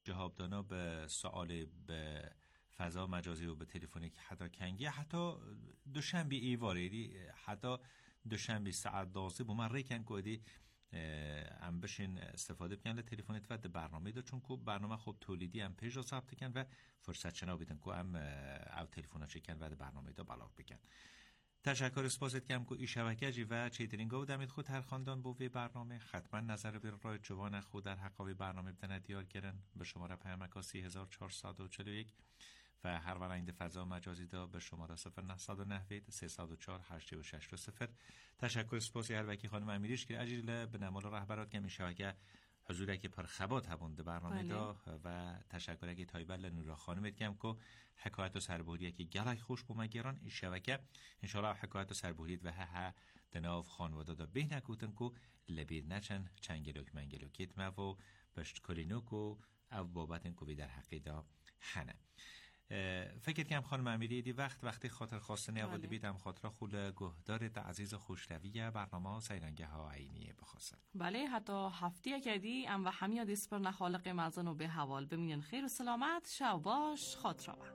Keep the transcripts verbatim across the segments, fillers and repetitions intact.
جواب دانا به سوال به فضا مجازی و به تلفنی که حتی کنگی حتی دوشنبه ای واردی حتی دوشنبه ساعت دوازده با من ریکن کودی ام بشین استفاده بکن ل تلفنت و برنامه دو چون کو برنامه خوب تولیدی ام پیج ثبت کن و فرصت چنا بیدن کو ام او تلفن چکن و برنامه دو بلاغ بکن. تشکر اسپاست کم کو ای شبکه جی و چیترینگا و دمید خود هر خاندان بو وی برنامه حتما نظر بر رای جوان خود در حقاوی برنامه بدن دیار کردن به شماره پیامک سی هزار و چهارصد و چهل و یک و هر ورنده فضا مجازی دا به شماره صفر نهصد و نود سیصد و چهار هشتاد و شش صفر. تشکر اسپاسی هر وکی خانم امیریش که اجیل به نمال رهبرات کمی شبکه حضور که پر خبات هبونده برنامه دا و تشکر که تایبل نورا خانم کم کو حکایت و سربوریه که گلای خوش بومگیران این شبکه انشالله حکایت و سربورید و ها ها دناف خانواده دا به نکوتن کو لبیر نچن چنگلوک منگلوکیت ما و بشت کلینوک و او بابتن کو در حقی دا حنه. فکر کنم خانم امیری دی وقت وقتی خاطر خواستن اول بیدم خاطر خول گهدار عزیز خوشرویه برنامه سیرنگه ها عینیه بخواستن. بله حتی هفته کدی ام و همیا دیسپر نخالق مزن و به حوال بمینن خیر و سلامت شو باش خاطر با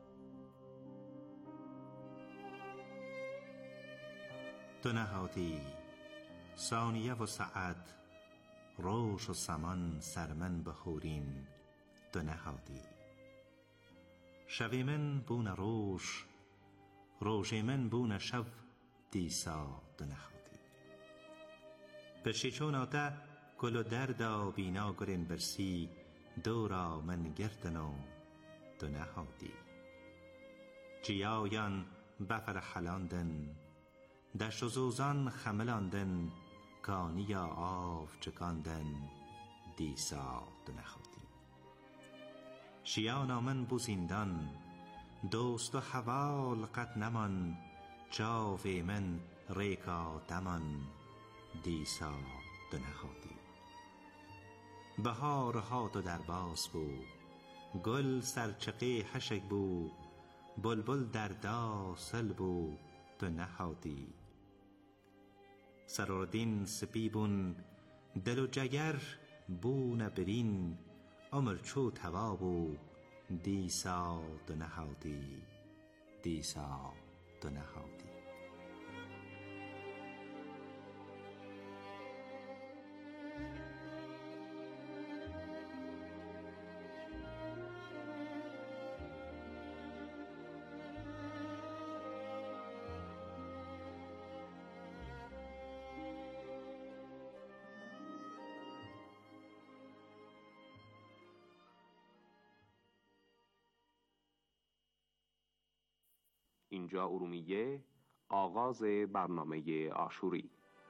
تو نهادی ثانیه و ساعت روش و سمان سرمن بخورین تو نهادی شوی من بون روش روشی من بون شو دیسا دو نهادی برشی آتا گل و دردا بینا گرین برسی دورا من گردنو دو نهادی جیایان بفر حلاندن دشت و زوزان خملاندن کانی آف چکاندن دیسا دو نهادی شیانا من بو زندان دوست و حوال قد نمان جاوی من ریکا دمان دیسا دو نهادی بهارها تو در باز بو گل سرچقی حشک بو بلبل در داسل بو دو نهادی سرردین سپیبون دل و جگر بو نبرین عمر چو توابو دیسا دو نهادی دیسا دو نهادی اینجا ارومیه، آغاز برنامه عاشوری.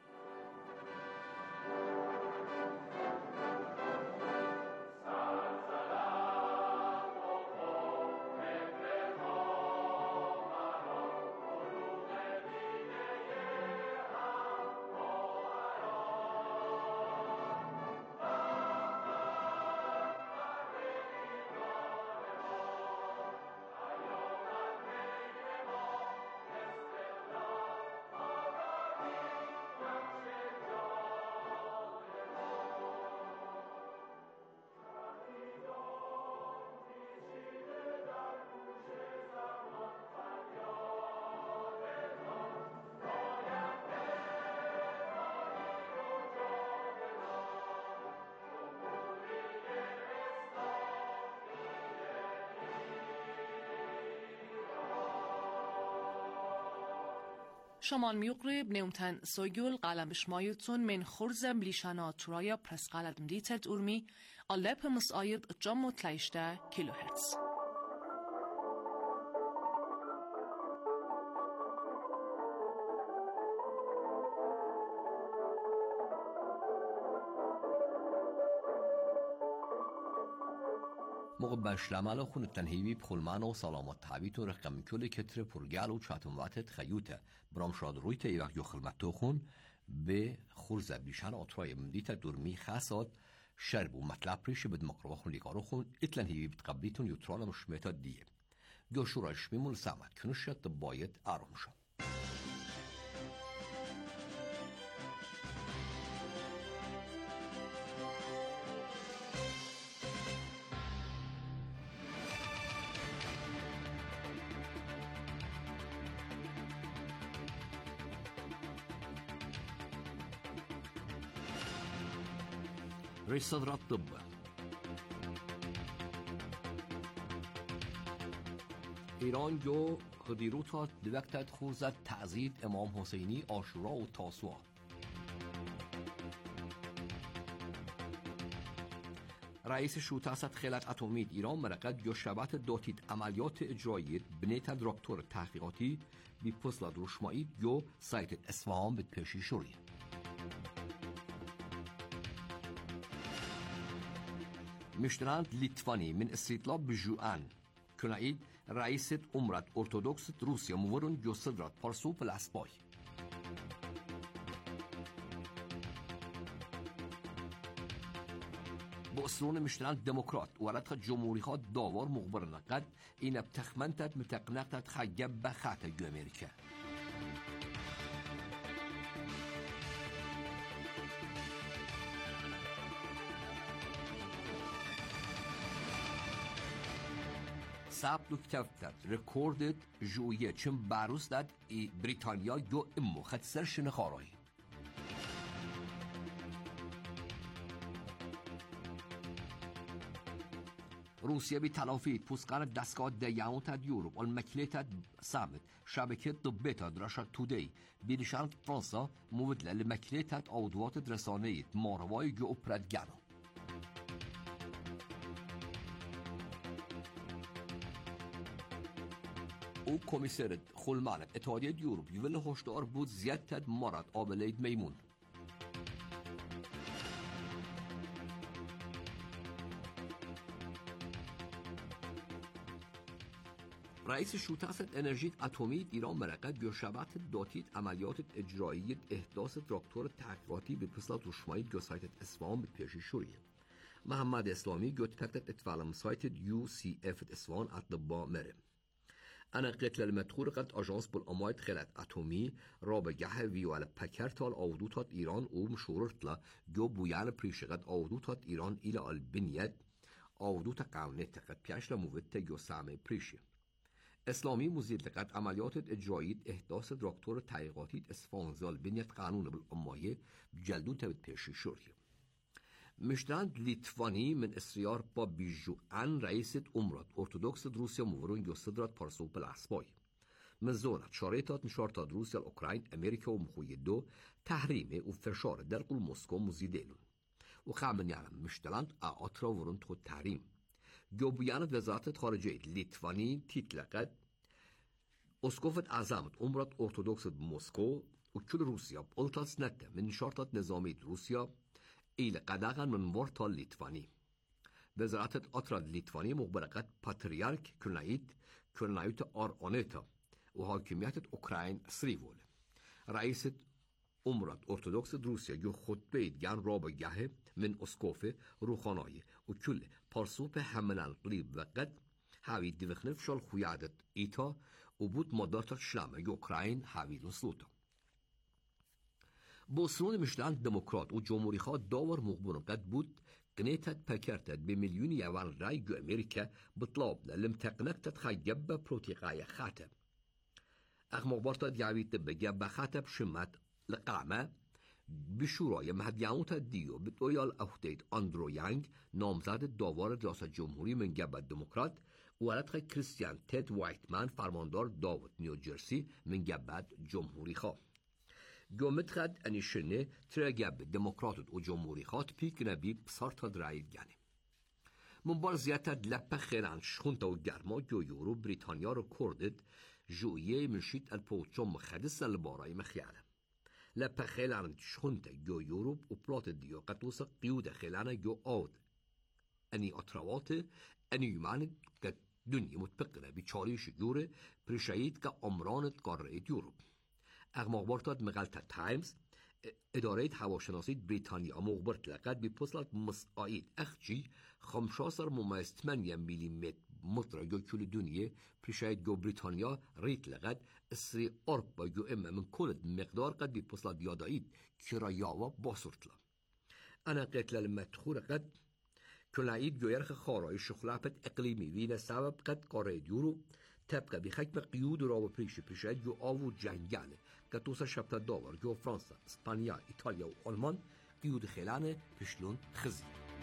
شمال میقرب نمتن سوگل قلم بشمایتون من خورزم لیشانا ترایا پرس قلم دیتت ارمی آلپ مساید جام و تلیشته کیلوهرتز. موقع بشلمال خون تنهیوی بخلمان و سلامت تعبیت و رقم کل کتر پرگل و چاتم واتت خیوته برام شاد رویت ای وقت یخلمت تو خون به خورز بیشان آترای مدیت درمی خاصات شرب و مطلب ریش بد مقربا خون لیکارو خون اتلنهیوی بتقبلیتون یوترال مشمیتا دیه گوشورش میمون سامت کنشت باید آرام شد. رئيس صدر الطب ایران جو هدیروتا دوکتت خوزد تعزید امام حسینی آشورا و تاسوعا. رئیس شوتاست خیلت اتمی ایران مرقد یا شبت داتید عملیات اجرایی بنیت دکتر تحقیقاتی بی پسلاد روشمایی یا سایت اصفهان به پیشی شوری. مشترند لیتوانی من استیطلاب بجوان کنایید رئیس امرت ارتودکس روسیا مورون جو صدرات پارسو پلاسبای. با اسرون مشترند دموکرات و ردخ جمهوری ها داوار مخبرن قد این ابتخمنتت متقنقتت خیب بخات جو امریکا. ثبت کتابت رکوردت جویه چون باروس داد ای بریتانیا جو امو خد سرشن خارایی. روسیه بی تلافی پوسقان دستگاه دیان تد یوروپ آن مکلیت سامت شبکه طبی تد رشد تودی بیشتر فرانسا مودل لمکلیت عضوات رسانه‌ای ماروای جو اپرادگانو. او کمیسر خلمان اتحادیه یوروپ یوول هشدار بود زیادت مراد آبلید میمون. رئیس شوتاست انرژی اتمی ایران مرقد یا شبت داتید عملیات اجرایی احداث دکتر تحقیقاتی به پسلات روشمایی جو سایت اصفهان به پیشی شوریه. محمد اسلامی جو تکتت اتفالم سایت یو سی اف اصفهان اطباء مره. أنا قلت للمدخول قد أجانس بالأمايت خلات أتومي رابع جهة ويوالا بكرتال أودوتات إيران ومشورتلا جو بويانا بريشغت أودوتات إيران إلى البنيات أودوتا قاونتا قد بياشلا موفتا جو سامي بريشي. اسلامی مزید لقد عملیات اجرایی احداث دکتر تحقیقاتی اصفهان بنیت قانون بالأمایه جلدون تبت پیشی شوریه. مشتند لیتوانی من اسریار با بیجوان رئیس امرات ارتودکس روسیا مورون جو صدرات پارسو پلاسبای. من زونت شاريطات نشارتات روسيا الأوكراين أمريكا ومخوية دو تحريمه وفشار در قل موسكو مزيدينون وقامن يعلم مشتلاند أعطرا ورن تخد تحريم جو بيانت وزارت خارجية ليتواني تيتلقد اسقفت أعظمت أمرات أرتودكس بموسكو وكل روسيا بقلتات سنته من شارطات نظامية روسيا إلى قداغا من ورطة ليتواني وزارت أطرا ليتواني مخبرقات باتريارك كرنايت كرنايت آر آنيتا وحاكمية أوكراين سريفول رئيس امرات ارتودکس روسیا جو خطبه گن رابع گه من اسقف روخانایی و کل پارسوپ حملان قلیب وقت هاوی دوخنف شال خویادت ایتا و بود مدارت شلمه اوکراین هاوی لسلوتا. بسرون مشلان دموکرات و جمهوری خواه داور مقبون قد بود قنیتت پکرتت به میلیون یوان رای جو امریکا بطلاب لم تقنقتت خیب پروتیقای خاتم. اخ مقبارتت یعویت بگب خاتم شمت لقامة بشورای مهدیانوت دیو بتویال اختید اندرو یانگ نامزد داور ریاست جمهوری من جبهه دموکرات و ردخ کریستیان تد وایتمن فرماندار داوت نیوجرسی من جبهه جمهوری خواه. جمعت خد انیشنه تر جبهه دموکرات و جمهوری خواه پیک نبی بسارتا درایید گنه. من بار زیادت لپه خیران شخونتا و گرما جو یورو بریتانیا رو کردد جویه منشید الپوچم مخدس البارای مخیاله. لپا خیلان شخونتا جو یوروب و پلات دیو قطوسا قیود خیلان جو آود اني اطروات اني يماند كدنيا متبقرة بچاليش جوره برشايد كأمران قارة يوروب. اغماغبارتات مغالطة تايمز اداره هواشناسی بریتانیا مخبرت لقد بپسلت مسائل اخجی خمشاسر ممیز ثمانية میلیمتر متر جو کل دنیا پرشاید جو بریتانیا ریت لقد اسری اربا جو اما من كل مقدار قد بپسلت یادایید کرایاوا باسورتلا. انا قتل المدخور قد كلايد جو يرخ خارای شخلافت اقلیمی وین سبب قد قاره یورو طبقه بحکم قیود را و پریش پریشاید جو آو جنگانه که توسا شبت داور جو فرانسا، اسپانیا، ایتالیا و آلمان قیود خیلان پشلون خزی.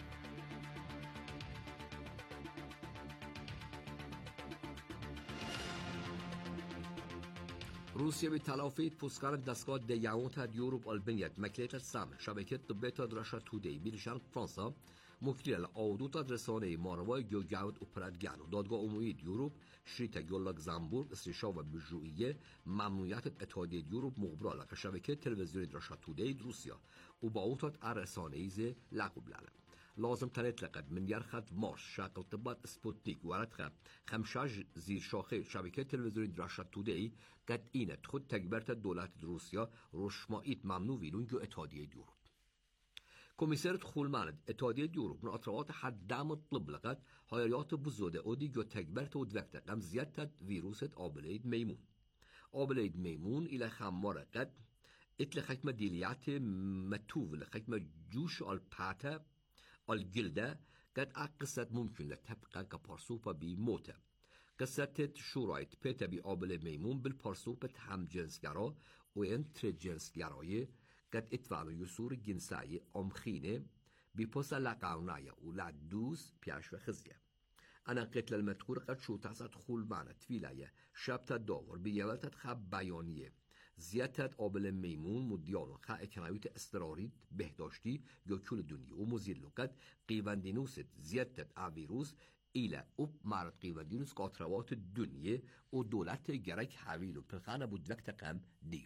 روسیه به تلافی پوسکار دستگاه دیاموت یوروپ آلبانیت مکلیت سام شبکه طبیت درشا تودی بیلشان فرانسا مکتیل آودوت رسانه ماروای گوگاوت اپرادگان و دادگاه عمومی یوروپ شریط گل لوکزامبورگ استشا و بجویه ممنوعیت اتحادیه یوروپ مخبرالا که شبکه تلویزیونی درشا تودی روسیا و با اوتات رسانه ایز لقب لالم لازم تنطلق من يرخد مارش شاقل طبات سبوتنيك وردخة خمشاج زير شاخي شبكة تلفزيون دراشة تودي قد إينة خد تكبرت الدولات روسيا روشمائيت ممنوع ويلون جو اتحادية يوروب. كوميسارة خولماند اتحادية يوروب من أطروات حد دعم الطب لقد هايريات بزودة أودي جو تكبرت ودفكت قم زيادة فيروسة آبليد ميمون. آبليد ميمون إلى خمارة قد اتل خكمة ديليات متوف لخكمة جوش الباتا الجلدة قد قصة ممكن لتبقى كبارسوبة بموتة قصة شورايت بيتا بآبل ميمون بالبارسوبة هم جنسگرا وين تري جنسگرایی قد اتفعلو يسور جنسایی امخينه بپوسا لقاونايا ولعدوز بياش وخزيه أنا قتل المذكور قد شو تحصد خول معنا تفيلايا شبتا داور بيولتت خب بيانيه زیادت آبل میمون مدیانو خا اکنایوت استرارید بهداشتی یا کل دنیا و مزیلوکت قیوندینوست زیادت آویروس ایلا اوب مارد قیوندینوس قاطروات دنیا و دولت گرک حویلو پرخانه بود وقت قم دیو.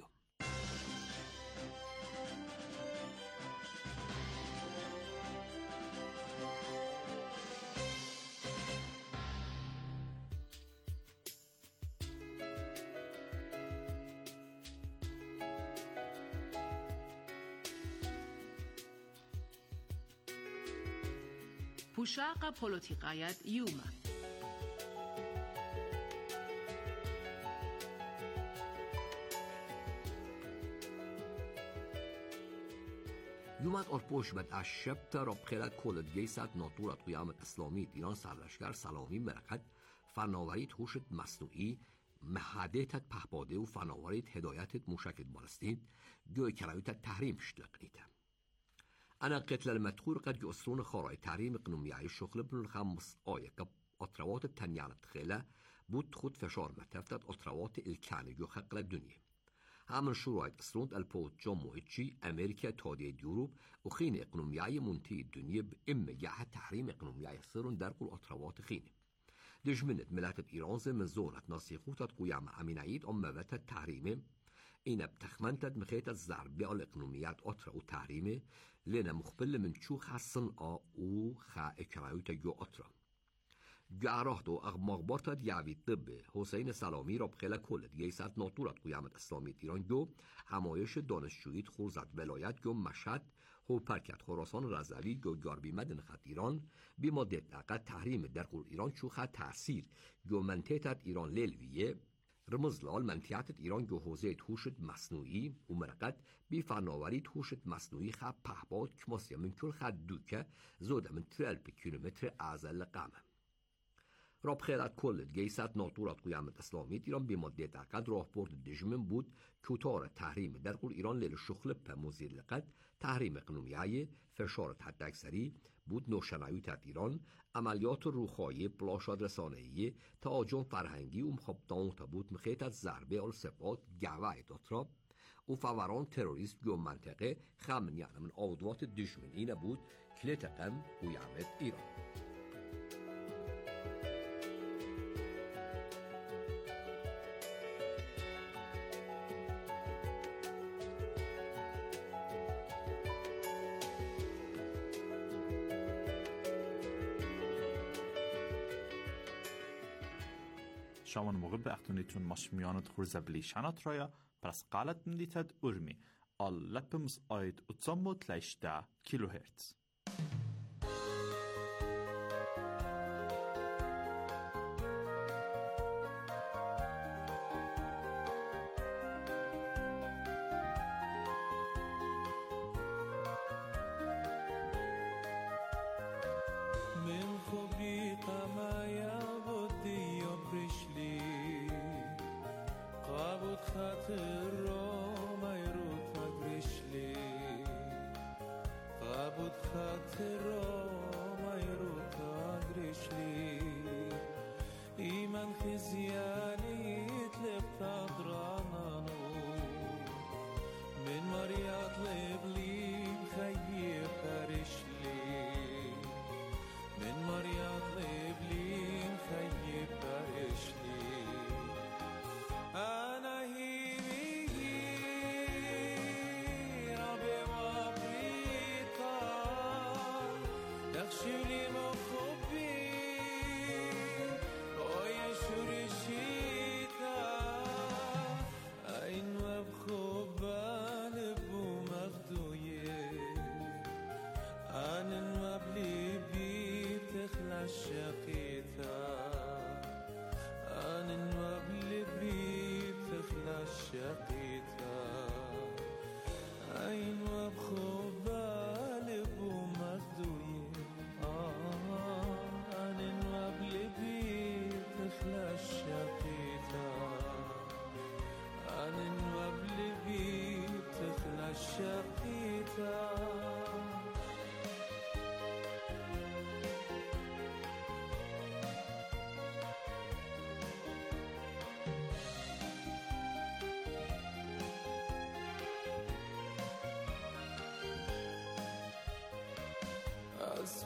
پوشاق پولوتیقایت یوما یومد آرپوش بد از شب تا راب خیلت کلت گیست ناطورت قیامت اسلامی ایران سرلشگر سلامی مرقد فناوریت هوشت مصنوعی محدیتت پهباده و فناوریت هدایتت موشکت بالستین گوی کرایوتت تحریم شتلقنیته. أنا قتل المذكور قد يؤثرون خراي تحريم اقنوميعي الشغل بن الخمس آية كأطروات التنيانة تخيلة بود خود فشار متفتت أطروات الكاني جو خقل الدنيا عمل شروعات أسرونت البوت جمو إتشي أمريكا تادية يوروب وخين اقنوميعي منتهي الدنيا بإما جاها تحريم اقنوميعي صيرون درقو الأطروات خيني دجمنت ملاتة إيران زي من زونة ناسيخوتت قيام أمينعيد أما بات التحريم إنا بتخمنتد مخيطة الزربية الإقنوميات أطرة وتحريمه لنا مخبل من شوخ الصنقة وخا إكرايوتا جو أطرة جعراهدو أغمغبارتد يعوي الطب حسين سلامی را بخيلة كولد جيسات ناطورت قيامت اسلامی ایران جو همایش دانشجویت خورزد ولایت جو مشهد هو پرکت خراسان رضوی جو جاربی مدن خط ایران بما دقت تحریم در قول ایران شوخ تأثیر جو منطقت ایران لیلویه رمزلال منطقت ایران جو حوزه توشت مصنوعی و مرقت بی فناوری توشت مصنوعی خب پهباد کماسیا من کل خد دوکه زوده من ترالب کیلومتر ازل قمه راب خیلت کلت گیست ناطورت قیامت اسلامی ایران بی ماده دقت راه برد دجمن بود کتار تحریم در قول ایران لیل شخل په موزیر لقد تحریم اقنومیه فشارت حد اکثری بود نوشنویت ایران عملیات روخایی پلاشاد رسانه‌ای تهاجم فرهنگی و مخابطان بود مخیطت ضربه ال سپات گوه داترا و فوران تروریست جو منطقه خمن یعنی من عودوات دشمن اینه بود کلیت قم قیامت ایران. شامان موقع به اختونیتون ماشمیانت خورزه بلیشانات رایا پرس قالت مدیتد ارمی آل لپمز آید اتزامو تلیشده کیلو هرتز.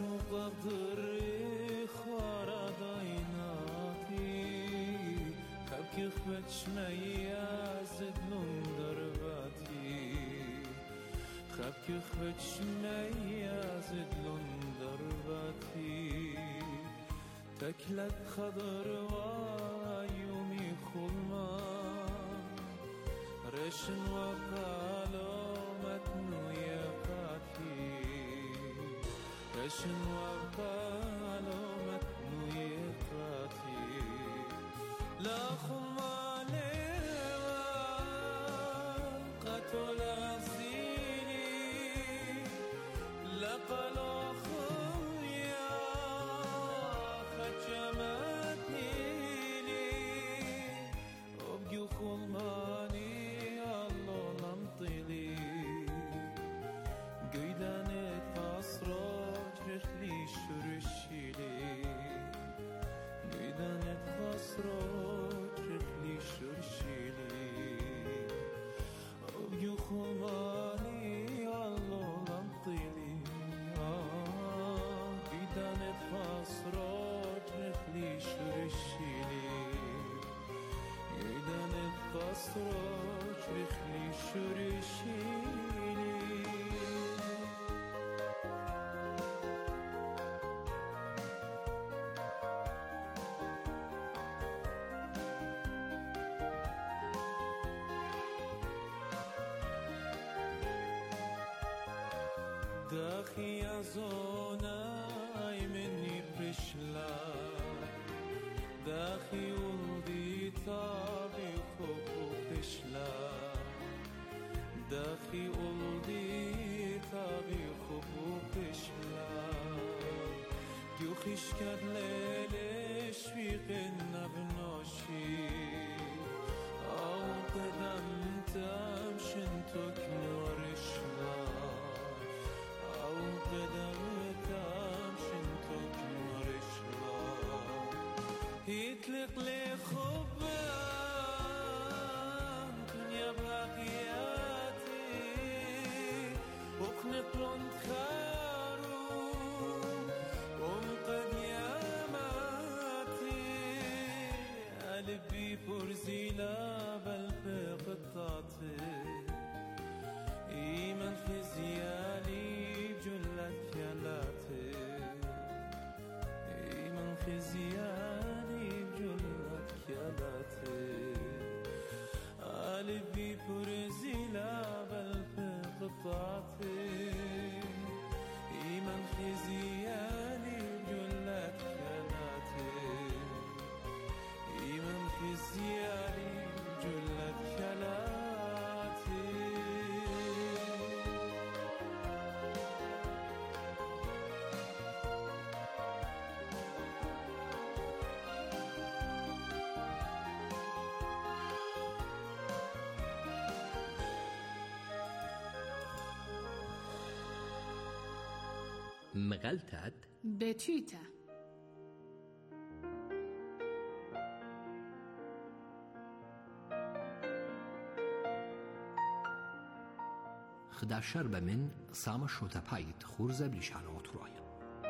تو قدر خوارا دایناتی خب که خبچمه از دلون درباتی خب که خبچمه از دلون درباتی تکلت خضر و یومی خلما رشن و قلامت نوی قاتی رشن و قلامت نوی قاتی لا خمالی و قتل عزیلی لقلا Sroç rixli şurişili Dahi azonay meni prishla Dahi uldi tabi khobu prishla Dahi uldi tabi khobu prishla Gyukhish kad lelesh viqin nabnoshi Au qadam tam shintok norishla قدمتم شنتك مرشلا يطلق لي خبان دنيا بحياتي وقنق لند خارو ومقد ياماتي قلبي برزيلا بلبي قطعتي إيمان في زيالي جلت يلاتي إيمان خزياني جلت يلاتي قلبي برزيلا بلبي قطعتي إيمان خزياني جلت يلاتي إيمان خزياني جلت يلاتي مغلطت بتویته خداشر بمن سام شوتا پایت خورزه بلیشان اوترویا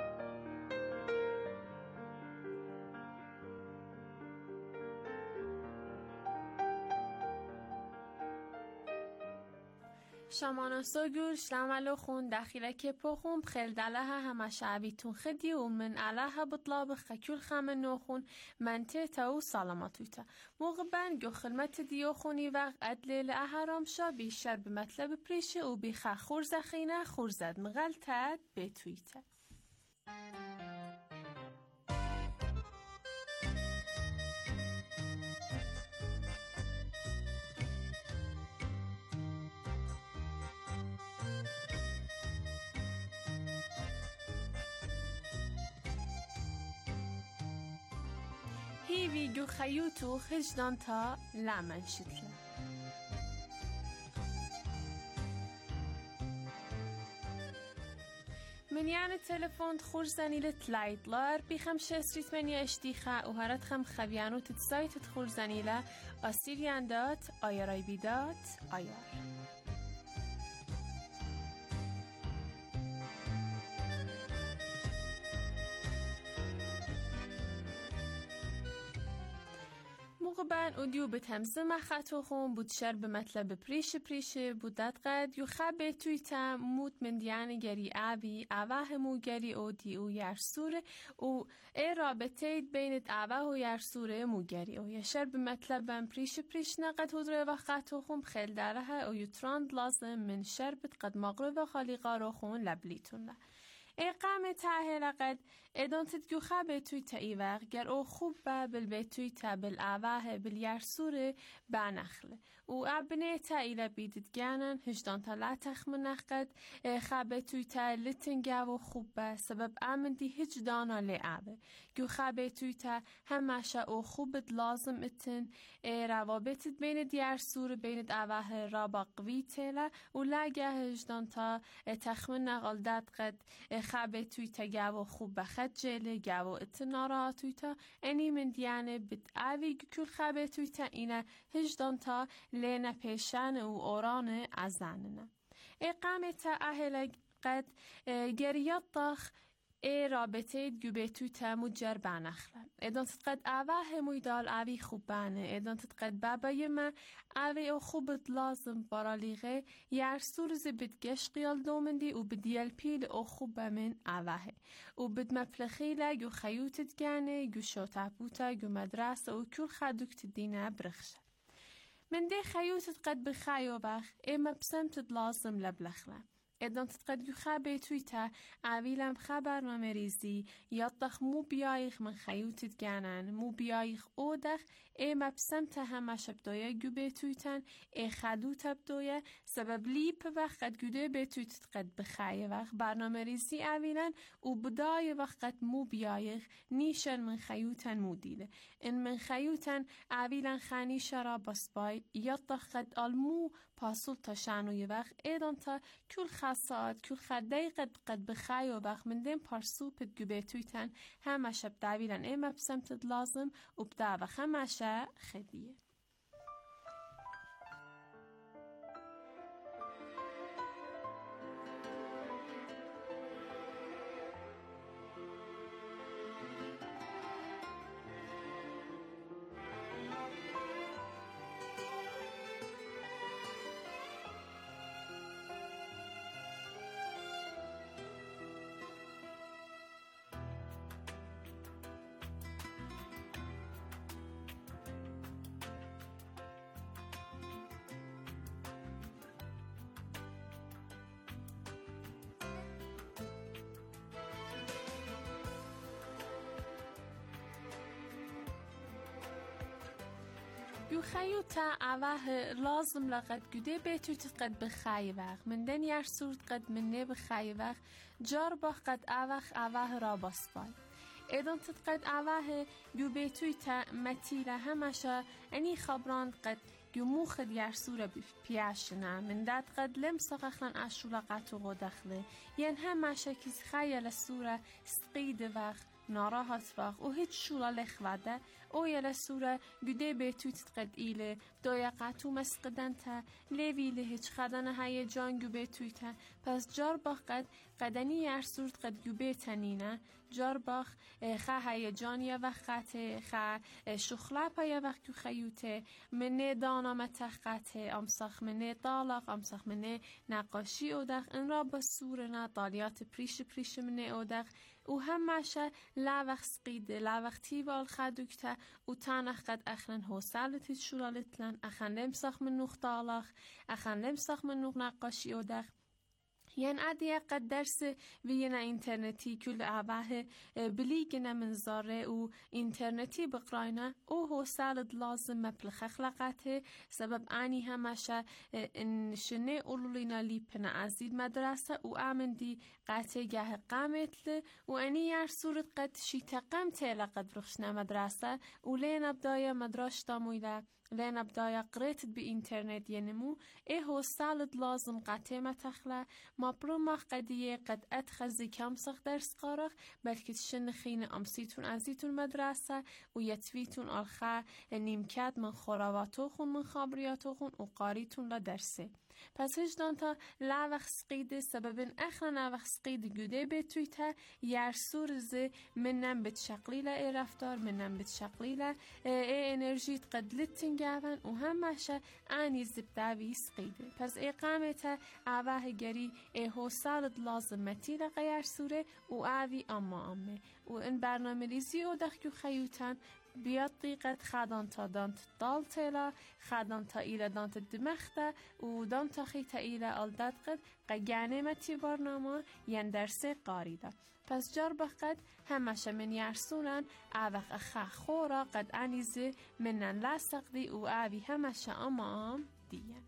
شمانا سوگور شلام علو خون داخله که پخون بخل دلها همه شعبیتون خدی و من علاها بطلاب خکول خامن نوخون منته تاو سلامتویتا موقبن گو خلمت دیو خونی وقت ادلی لأهرام شا بیشتر به مطلب پریشه و بیخه خورزه خینه خورزد مغلطت بتویتا هیوی گو خیوتو خجدان تا لمن شتله من یعنی تلفن خورزنی لتلاید لار بیخم شستریت منی اشتیخه و هرات خم خبیانو تتسایت خورزنی ل آسیریان دات آیارای بیدات آیار مغبن اودیو به تمزه مخطو خون بود شر به مطلب پریش پریشه بودت قد یو خبه توی تا موت من دیانه گری آبی آوه مو گری اودی او یرسوره او ای رابطه بینت آوه و یرسوره مو گری او یشر به مطلب پریش پریش نقد هدره و خطو خون بخیل داره او یوتراند لازم من شر بت قد مغرب و خالیقا رو خون لبلیتون له اقامه تاهل قد ادان تدگو خبه توی تا ایوغ گر او خوب با بل به توی تا بل آواه بل یرسوره بانخله و ابنه تا ایلا بیدید گانن هجدان تا لا تخمن نقد خبه توی تا لتنگا و خوب با سبب آمن دی هجدانا لی آوه گو خبه توی تا همشه او خوبت لازم اتن روابطت بین دیرسوره بین آواه رابا قوی تیلا و لگه هجدان تا تخمن نقل داد قد خبه توی تا گاو خوب بخد جله گاو اتنارا توی تا اینی من دیانه بد آوی گکل خبه توی تا اینه هجدان تا لینه پیشن و اوران ازاننه اقامه تا اهل قد گریات داخ ای رابطه گوبه توی تا مجر بانخلن ادان تتقد آوه مویدال آوی خوب بانه ادان تتقد بابای ما آوی او خوبت لازم برالیغه یرسور زی بد گشقیال دومندی و بدیل پیل او خوب من آوه و بد مفلخیله گو خیوتت گانه گو شوتابوتا گو مدرسه و کل خدوکت دینه برخشه من ده خیوتت قد بخیو بخ اما بسمتت لازم لبلخله ادان تتقد یو خبه توی تا اویلم خبر نامریزی یاددخ مو بیایخ من خیوتت گانن مو بیایخ او دخ ای مبسم تا همه شب دویه گو به توی تن ای خدو تب دویه سبب لیپ وقت قد گوده به توی تتقد بخیه وقت برنامه ریزی اویلن و بدای وقت قد مو بیایخ نیشن من خیوتن مو دیده ان من خیوتن اویلن خانی شرا بسبای یاددخ قد آلمو پاسول تا شانوی وقت ایدان تا کل خاصات کل خدای قد قد بخای و وقت من دیم پارسو پد گوبه تویتن همه شب داویلن ایم بسمتد لازم و بدا و همه شب خدیه یو خیو تا اوه لازم لقد گوده بیتو تقد بخای وقت من دن یر صورت قد منه بخای وقت جار با قد اوه اوه را باسبای ایدان تقد اوه گو بیتوی تا متیره همشه انی خبران قد گو موخد یر سوره پیاشنه من داد قد لم ساقخلن اشولا قطو غدخله ین همشه کز خیال سوره سقید وقت ناراحت وقت و هیچ شولا لخواده او یل سوره گوده به توی تقد ایله دویا قطو مسقدن تا لیویله هیچ خدن های جان گو به توی تا پس جار باخ قد قدنی یر سورت قد گو به تنینه جار باخ خه های جانیه وقت خه شخلا پایه وقت گو خیوته منه دانا متخته امساخ منه طالق امساخ منه نقاشی اودخ این را با سوره نه طالیات پریش پریش منه اودخ او همشه لاوخ سقیده لاوخ تیوال خدوکته او تانخ قد اخرن حوصلت شلالتلن اخن لمساخ من نوخ طالق اخن لمساخ من نوخ نقاشی اودخ ین عدیه قد درس وینا اینترنتی کل اوه بلیگنه منظاره و اینترنتی بقراینا او حوصلت لازم مبلغ خلقته سبب آنی همشه شنه اولولینا لیپنا ازید مدرسه و آمن دی قطع گه قامتله و آنی یر صورت قد شیطه قمته لقد رخشنه مدرسه و لین ابدای مدرش دامویده لين ابدايا قريت بإنترنت ينمو إيه هو سالد لازم قاتمة تخلى ما بروما قدية قد أدخل كم سخ درس قارخ بلكي تشن خين أمسيتون أزيتون مدرسة ويتويتون الخا نيمكاد من خراواتوخون من خابرياتوخون وقاريتون لدرسه پس هجدان تا لوخ سقیده سبب اخلا لوخ سقیده گوده به تویتا یرسور زی منم بت شقلیلا ای رفتار منم بت شقلیلا ای انرژی قد لتنگاون و همشه آنی زبداوی سقیده. پس ای قامتا آواه گری ای حوصالت لازم متیلا غیر سوره و آوی اما امه و این برنامه ریزی او دخیو خیوتن بیاد قیقت خدان تا دانت دال تیلا خدان تا ایلا دانت دمخته و دانت تا خیتا ایلا آلداد قد قگانه متی برنامه ین درسه قاریده. پس جار بقد همشه من یرسونن اوخ اخا خورا قد انیزه منن لسق دی و اوی همشه اما ام دیه.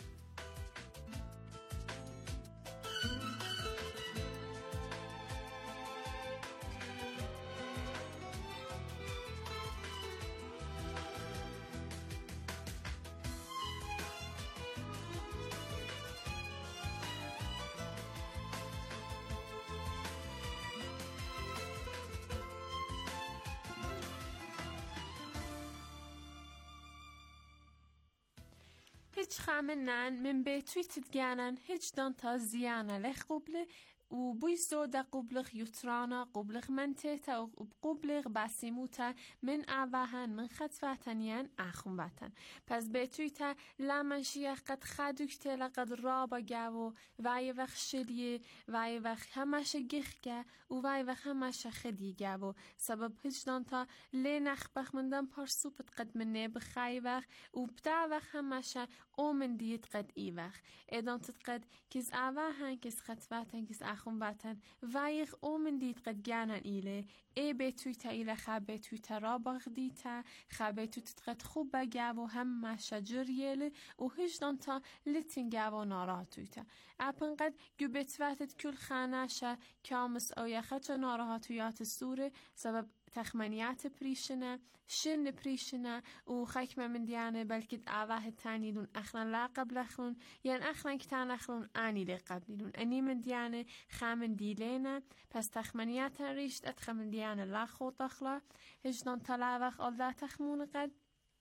هیچ خامنن من به تویتت گانن هیچ دان تا زیانه لخ قبله و بویزو دا قبلغ یوترانا قبلغ منتیتا و قبلغ بسیموتا من اوهن من خطواتنیان اخونبتن. پس به تویتا لمن شیخ قد خدوکته لقد رابا گاو وای وقت شلیه وای وقت همش گخگه و وای وقت همش خدی گاو سبب هیچ دان تا لی نخبخ مندن پارسوبت قد منه بخای وقت و بدا وقت همش اومن دیت قد ای وقت ایدان تت قد کز اوهن کز خطواتن کز خون باتن وایخ اومن دید قد گانن ایله ای به تویتا ایله خبه تویتا را باغ دیتا خبه تویتا قد خوب بگاو هم مشجر یله و هجدان تا لتن گاو نارا تویتا اپن قد گوبتواتت کل خاناشه کامس او یخت و نارا تویات سوره سبب تخمنیات پریشنه شن پریشنه و خیک من دیانه بلکه آواه تانیدون اخرن لا قبل اخرون یعنی اخرن کتان اخرون آنی لی قبلیدون انی من دیانه خامن دیلینه پس تخمنیات ریشت ات خامن دیانه لا خود اخلا هجدان تلاوخ الله تخمون قد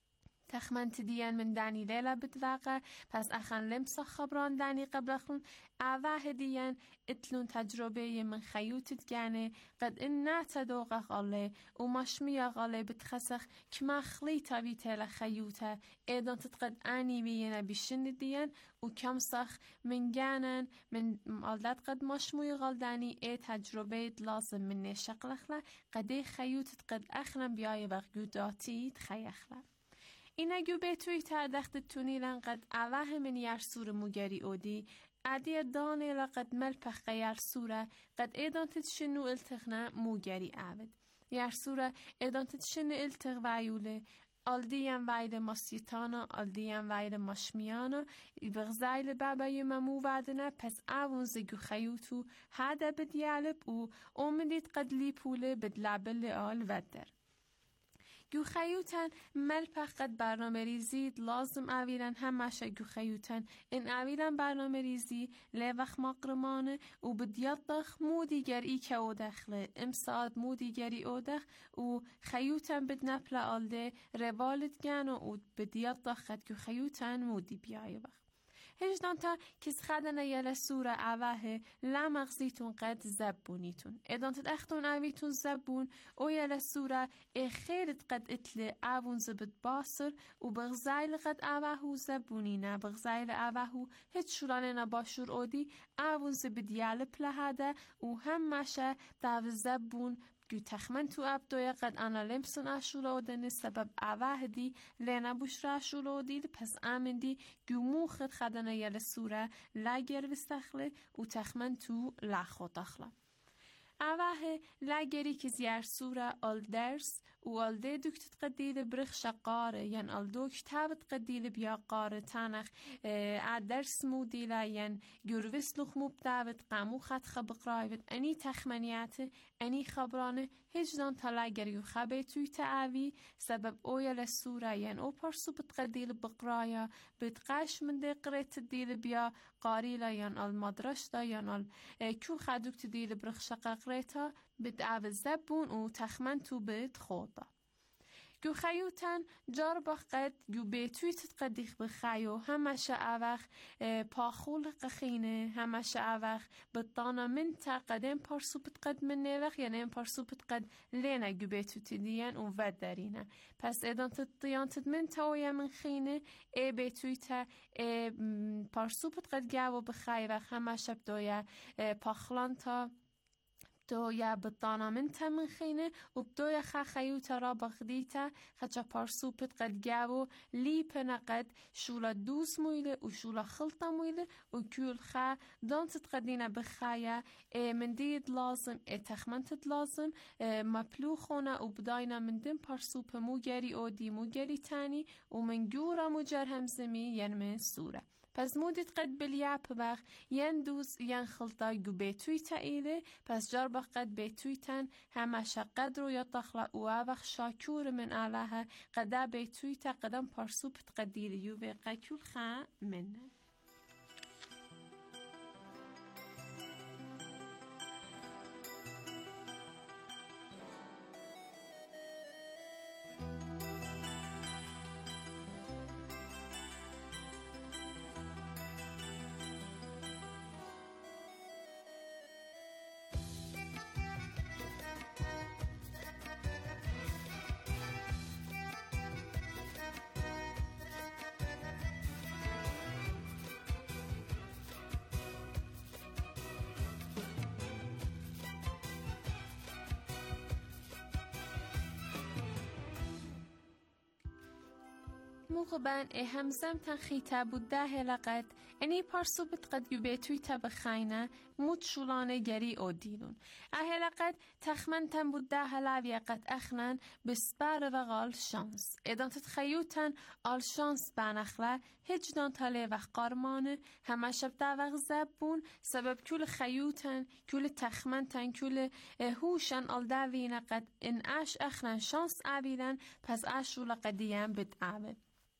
تخمن تدیان من دانی لیلا بتلاقه پس اخن لمسا خبران دانی قبل اخون اواه دیان اتلون تجربه من خیوتت گانه قد این ناتدوغ غاله و مشمی غاله بتخسخ کما خلی تاوی تیلا خیوته ایدان تتقد آنی بینا بیشن دیان و کم سخ من گانن من مالداد قد مشمی غالدانی ای تجربه لازم من نشقلخلا قد خیوتت قد اخنم بیای وقیوداتی تخیخلا اینا گو به توی تا دخت تونیلن قد اوه من یرسور مگری اودی عدی دانه لقد ملپخ یرسوره قد ایدانتت شنو التخنا مگری عبد یرسوره ایدانتت شنو التخ ویوله آلدیم ویل ماسیتانا آلدیم ویل ماشمیانا بغزایل بابای ممو وعدنا پس آون زگو خیوتو هادا بدیالب و اومدید قد لی پوله بدلابل آل ودر گو خیوتن ملپخ قد برنامه ریزی لازم اویلن همشه گو خیوتن این اویلن برنامه ریزی لیوخ مقرمانه و بدیادخ مو دیگر ای که او دخله امساد مو دیگری او دخ و خیوتن بد نپل آلده روالت گن و بدیادخ قد گو خیوتن مو دی بیای وقت هجدان تا کس خدنا یل سوره اوه لمغزیتون قد زبونیتون ادان تد اختون اویتون زبون او یل سوره ای خیرت قد اتل اوون زبد باصر و بغزایل قد اوهو زبونینا بغزایل اوهو هیچ شرانه باشور اودی اوون زبد یل پلهاده و هم مشه دو زبون گو تخمن تو ابدویا قد انا لمسون اشولا ودن سبب اوه دی لینا بوش را اشولا ودید پس امن دی گو موخد خدنا یل سوره لگر بستخله و تخمن تو لخو دخله اوه لگری که زیر سوره آل درس و آل ده دوکتت قدیل برخ شقاره یعن آل دو کتابت قدیل بیا قاره تانخ اه درس مودیله یعن گرویس لخ مبداوت قامو خط خبقرایوت انی تخمنیات انی خبرانه هجدان تا لگری و خبه توی تعوی سبب اویل سوره یعن او پرسو بت قدیل بقرایا بتقاش من ده قریت دیل بیا قاریلا یعن آل مدرش دا یعن آل کو خدوکت دیل برخ شقاق ریتا بد او زبون و تخمن تو بد خودا گو خیوتن جار با قد گو بیتویت قدیخ بخیو همش اوخ پاخول قخینه همش اوخ بطانا من تا قدم پارسوبت قد من نوخ یعنی پارسوبت قد لینا گو بیتویت دیان و ود دارینه پس ادان تطیانت من تاویا من خینه ای بیتویت ای پارسوبت قد گاو بخیوخ همش بدویا پاخلان تا دویا بطانا من تمن خینه و بدویا خا خیوتا را بخدیتا خچا پارسوبت قد گاو لیپنا قد شولا دوس مویله و شولا خلطا مویله و کول خا دانتت قدینا بخایا من دید لازم ای تخمنتت لازم مپلو خونه و بداینا من دم پارسوب موگری او دی موگری تانی و من گورا مجر همزمی ین من سوره پس مودت قد بلیاب بخ ین دوز ین خلطا گو بیتوی تا ایله پس جار بخ قد بیتوی تن همش قد رو یا تخلا و آوخ شاکور من آلها قدا بیتوی تا قدم پارسوبت قدیل یوه قکول خا منه مغبان ای همزم تن خیتا بود ده لقد انی پارسوبت قد یو بیتوی تا بخاینه موت شولانه گری او دیلون اه لقد تخمن تن بود ده لاوی قد اخنن بسپار و غال شانس ایدان تتخیوتن آل شانس بانخلا هج دان تاله و قارمانه همه شب دا وق زبون سبب کل خیوتن کل تخمن تن کل هوشن آل داوینه قد ان اش اخنن شانس عبیدن پس اش شولا قدیم بد عبد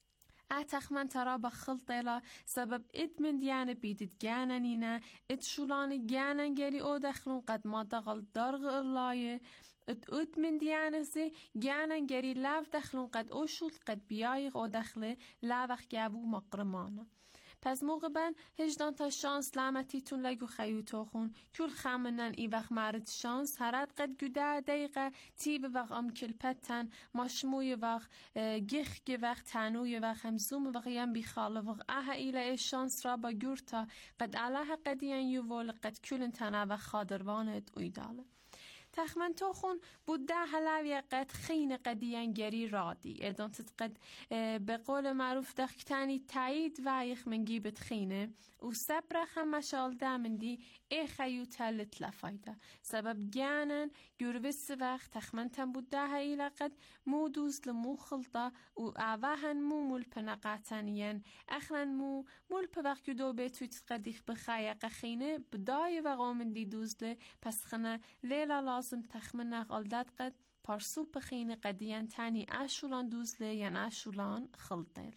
اتخمن ترا بخلطلا سبب اد من دیانه بیدید گاننینه اد شولان گانن گری او دخلون قد ما دغل درغ اللایه اد اد من دیانه زی گانن گری لاف دخلون قد او شول قد بیایق او دخله لاوخ گابو مقرمانه پس موقع هجدان تا شانس لامتی تون لگو خیوتو خون کل خامنن ای وقت مرد شانس هرد قد گوده دقیقه تی به وقت ام کل پتن ماشموی وقت گخ گه وقت تنوی وقت همزوم وقت یم بیخاله وقت اه ایله ای شانس را با گورتا قد علاها قدیان یوول قد کلن تنه و خادروانت اویداله تخمن تو خون بود ده هلاوی قد خین قدیان گری رادی ادان تتقد به قول معروف دختانی تایید وایخ من گیبت خینه و سبرخ هم مشال دامندی ای خیوت هلت لفایده سبب گانن گرویس وقت تخمن تن بود ده هیله قد مو دوز لمو خلطه و اوهن مو مول پنقاتنین اخرن مو مول پوقت دو بیتویت قدیخ بخایق خینه بدای و قامندی دوزله پس خنه لیلا لازم تخمن نقالداد قد پارسوب بخینه قدیان تانی اشولان دوزله یعن اشولان خلطه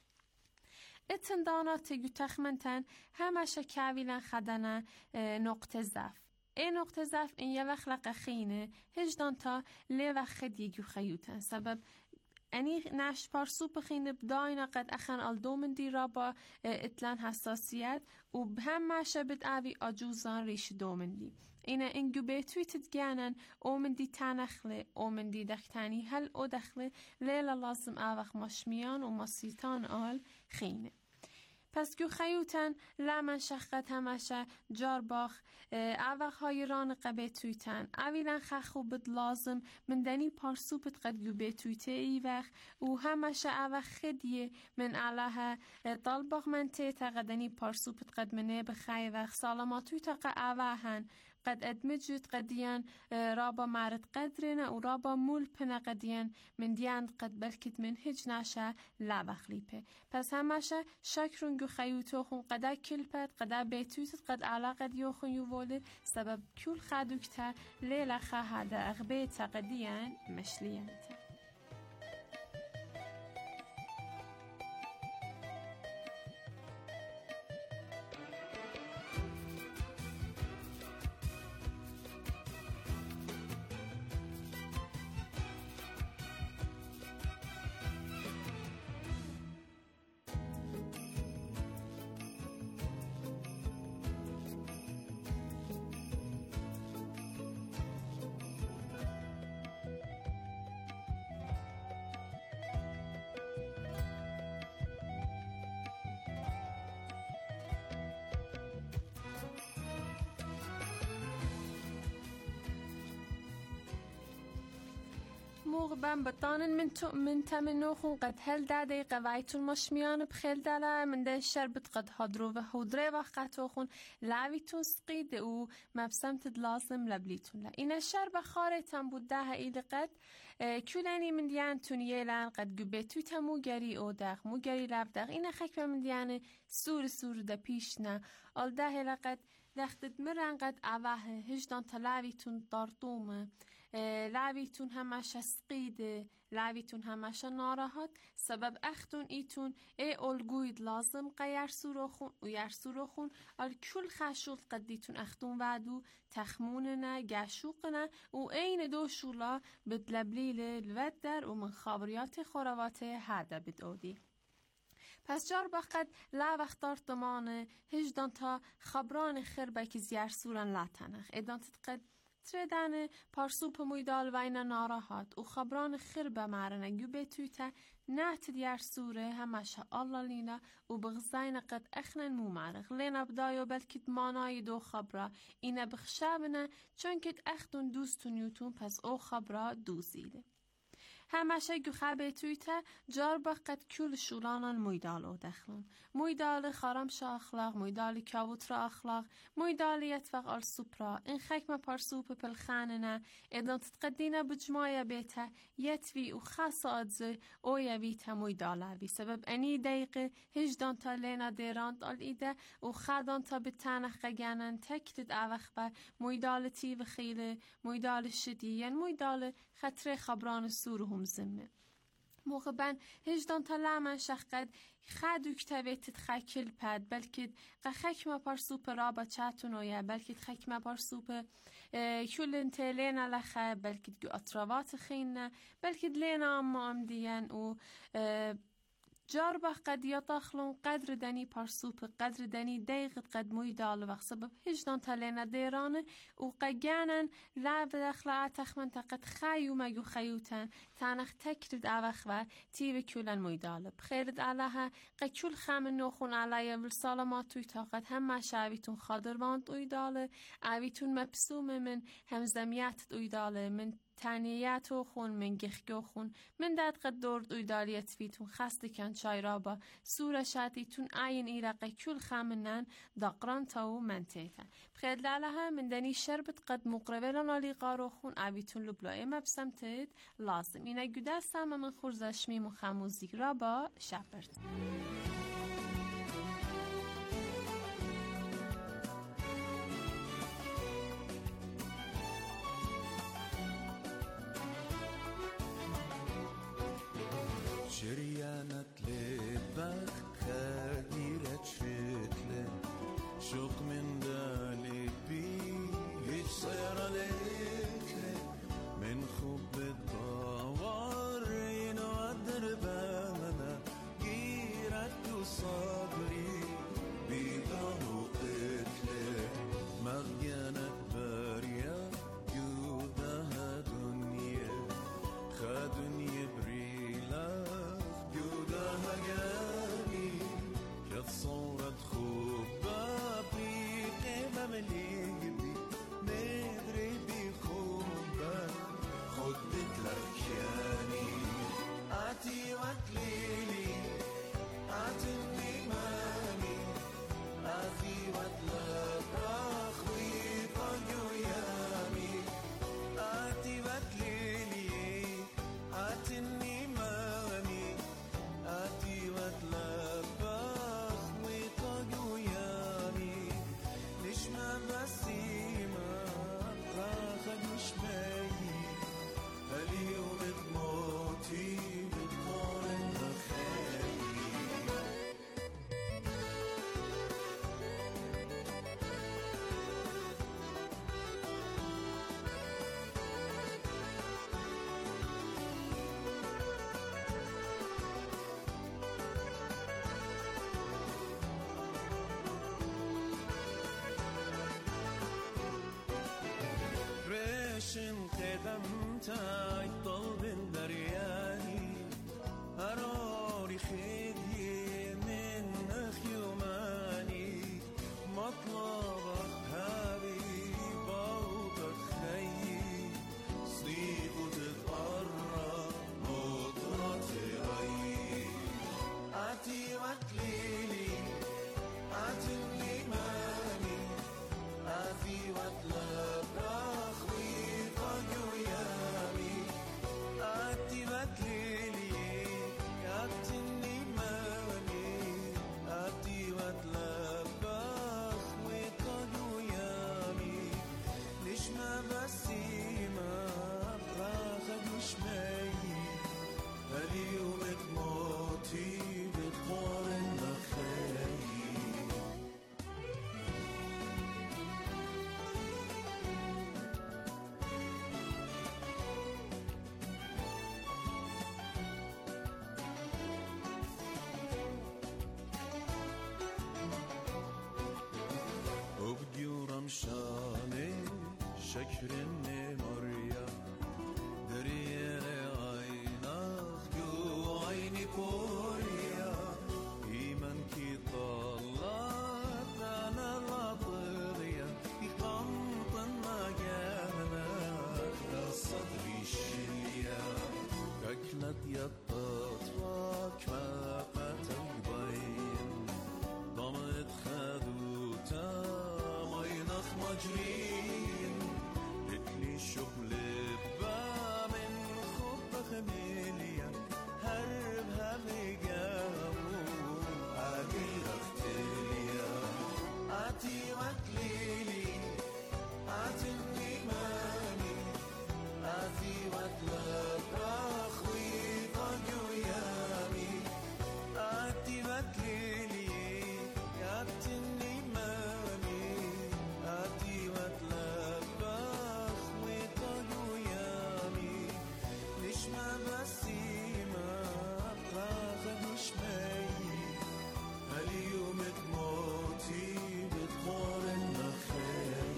اتندانات یو تخمن تن همش کاویلن خدنه نقطه زف این نقطه زف این یه وقت لقه خینه هجدان تا لی وقت یکیو خیوتن سبب انی نش پارسوب خینه بداینا قد اخن آل دومن دی را با اتلان حساسیت و هم شبت آوی آجوزان ریش دومن دی اینه انگو بیتویتت گانن اومن دی تنخله اومن دی دختانی هل او دخله لیلا لازم آوخ ماشمیان و ماسیتان آل خینه پس گو خیوتن لمن شخت همشه جار باخ اوخ های ران قبه تویتن اویلن خخو بد لازم من دنی پارسوبت قد گو بیتویته ای وخ و همشه اوخ خدیه من علاها طالباخ من تیتا قدنی پارسوبت قد منه بخی وخ سالماتوی تاقه اوهن قد ادمجد قديان رابا مارد قدرنا ورابا مول پنا قديان من دیان قد بلکت من هج ناشه لا بخلیپه پس همشه شکرونگو خیوتو خون قدا کلپت قدا بیتویتت قد علاقه دیو خون یووله سبب کل خادوکتا لیلا خواهده اغبیتا قديان مشلیانتا موغبان بطانن من تو من تمنوخون قد هل دا دقيقة وعيتون مشميان بخيل دالا من ده الشربت قد هدرو و هدري وقتوخون لعويتون سقيد و مبسمت لازم لبليتون لا إن الشرب خارتان بودها إلي قد كلاني من ديان تونيلان قد قبيتو تمو جري او داغ مو جري لاب داغ إن خكبه من ديان سور سور دا پیشنا آل ده لقد دختد مرن قد اوه هجدان تا لعويتون دارتومه لعبیتون همش سقیده لعبیتون همش ناراحت سبب اختون ایتون ای الگوید لازم قیر سوروخون و یر سوروخون ال کل خشول قدیتون اختون وعدو تخموننا گشوقنا و این دو شولا بدلبلیل الودر و من خابریات خوروات هده بدودی پس جار بقد لا وقتار تمانه هجدان تا خبران خربک زیر سورن لاتنخ ادان تتقد تردانه پارسوپ مویدال و اینا ناراحت و خبران خربه مارنه گوبه تویتا نهت دیار سوره همش الله لینا و بغزاین قد اخنن مو مارغ لینا بدایو بلکت مانای دو خبره اینا بخشابنه چون کت اختون دوستون یوتون پس او خبره دوزیده همشه گو خبه تویتا جار بقد کل شولانان مویدال او دخلون مویدال خارم شا اخلاق مویدال کاوت را اخلاق مویدال یتفق آل سوپرا این خکم پارسوپ پلخانه نه ادان تتقدینه بجماعه بیتا یتوی و خاص آدزه او یویتا مویداله بی سبب انی دقیقه هجدان تا لینا دیراند آل ایده و خادان تا بتانخ گانن تکتد اوخ بر مویدال تیو خیله مویدال شدیین مویدال خطر خبران سور هم زمه موقع بن هجدان تا لامن شخقد خادو کتابه تتخکل پد بلکه خکمه پارسوپ رابا چاتونویه بلکه خکمه پارسوپ کلن تلینا لخه بلکه گو اطراوات خینه بلکه لینا اما ام دیان و جار با قد یطاخلون قدر دنی پارسوپ قدر دنی دقیقت قد مویدال وقت سبب هجدان تلینا دیرانه و قگانن لعب دخلا تخمن تقد خیو مگو خیوتن تانخ تکرد اوخ و تیو کلن مویدال بخیرد علاها قکل خامن نوخون علیه والسلاماتوی تاقد هم مشاویتون خادرواند اویداله اویتون مبسوم من همزمیاتت اویداله من تانیت و خون من گخگو خون من داد قد دورد اویدالیت فیتون خسته کن چای را با سور شاتیتون عین ایرقه کل خامنن دقران تاو منتیتن بخیر لالها من دنی شربت قد مقربه لنالی قارو خون اویتون لبلای مبسمتید لازم اینه گوده سامه من خورزشمی مخموزی را با شپرد شريانت لبخ خديرت شتله شوق من دالي بي هيج صير عليك من خوب الدوار ينودر بامنا جيرت وصبري بيضانو قتله مغيانت باريا يودها دنيا خدني بريلا صورة خوب بابي قيمة مليك بي ندري بي خوبا خدت لك يعني عتي وتليلي عتني ماني عتي وتلك أخوي طاقو يامي عتي وتليلي عتني ماني عتي وتلك رشن قدم تاي طلب الدرياني أراري خدي من أخيوماني مطلبك حبيب وتخيي صديق وتتقرب شكرن مريا دريان عينك جو عيني كوريا إيمان كي طلعت أنا لا طغيا في قمطن مجانا صدري شليا ككنت يطاطفك ما قتل بين ضمت خدوتا مينخ مجرين اتلي شغل با من خطة خميليا هرب همي جاو عاقل اختليا عتي وتليلي عتي النيماني عتي وتلاب رخوي طاقو يامي عتي وتليلي عتي النيماني عتي وتلاب رخوي طاقو يامي نشمع بسيمة راغب وشمي هاليوم تموتي بتغار النخاي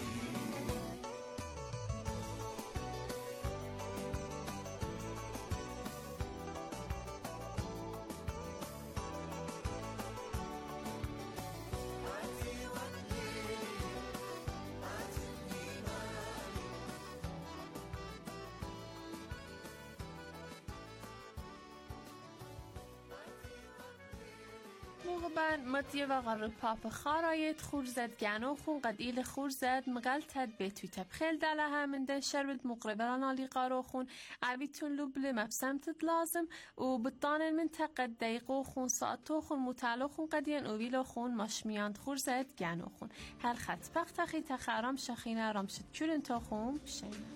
موغبان مطیه و غرب پاپ خارایت خورزد گنو خون قدیل خورزد مغلطد بیتوی تبخیل دله همنده شربت مقربران آلی قارو خون عبیتون لبل مبسمتت لازم و بطان المنطقه دقیقو خون ساعتو خون متعلو خون قدیان اویلو خون ماشمیاند خورزد گنو خون هر خط پختخی تخرام شخینه رامشد کلن تا خون بشینه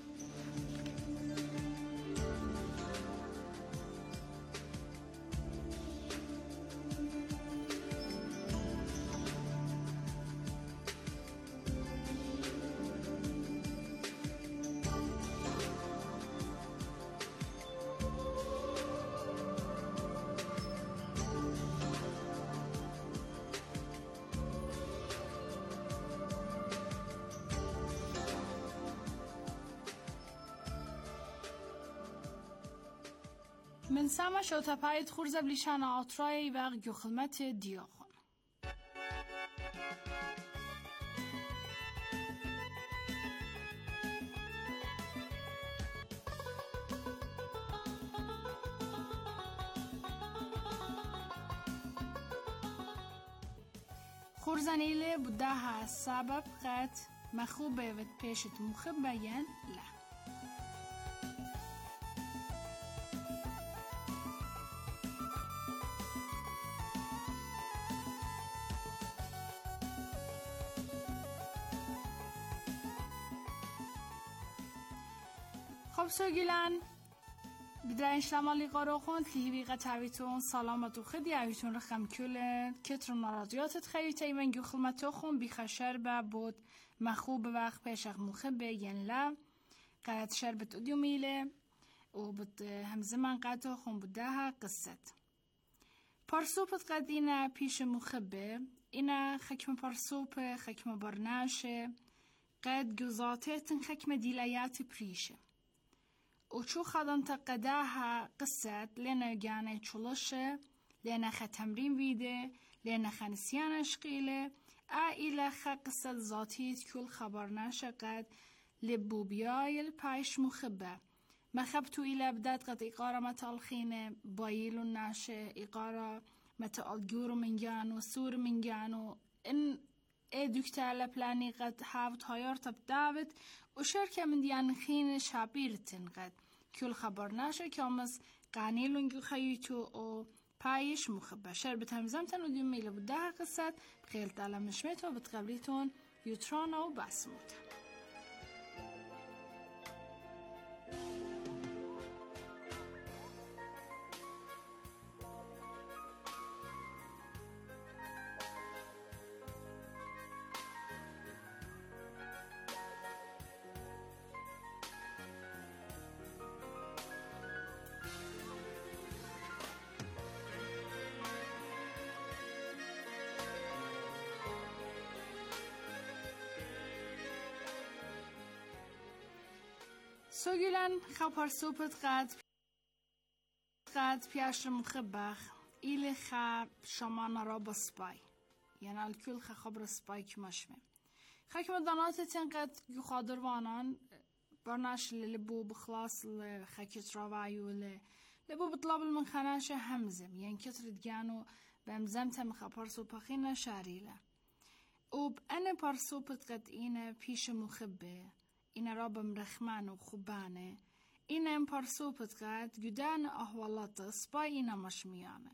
من سامة شوتا بايد خورزة بليشانا أطراي وغيو خدمت ديوخون خورزة نيلي بداها السبب قد مخوبة وتبيشت مخبيين له خب سوگیلن بدرین شلمالی قارو خون تلیوی قطعویتون سلامت و خدی عویتون رخم کل کترون نرادیاتت خیویت ایمن گو خلمتو خون بیخشر با بود مخوب وقت پیشق مخبه ین لا قد شربت ادیو میله و بود همزمان قطع خون بودها قصت پرسوبت قد اینا پیش مخبه اینا خکم پرسوب خکم برناشه قد گزاتتن خکم دیلایات پریشه وشو خدم تقداها قصة لنا جاني تشلشه لنا ختمرين فيده لنا خنسيان شقيله عائلة قصة ذاتية كل خبرنا شقد لبوبياي البايش مخبة ما خبتو إلى بدات قد إقارة متالخينة بايلو الناشة إقارة متالجورو من جانو سور من جانو إن إيه دكتور لبلاني قد حافظ هايرت بدافت وشركة من ديان خين شابيرتن قد كل خبر ناشه كامس قانيلونجو خيوتو او بايش مخبة شربت همزمتن و ديوم ميلة بدها قصة بخيل تعلم مشميتو بتقبليتون يوترانا و باسموتا سوگیلن خبر سوپت قد قد پیش مخبخ ایل خب شما را بسپای یعنی الکل خبر سپای کمشمه خاکم دانات تنقد يخادر وانان برناش لبو بخلاص لخاكت روايو لبو بطلب المنخناش همزم يعني كتر دجانو بمزمت مخبرسو بخينا شاريله وب أنا برسو بتقد إنا بيش مخبة إنا راب مرخمان وخبانة إنا برسو بتقد جدان أهوالات سباي إنا مشميانة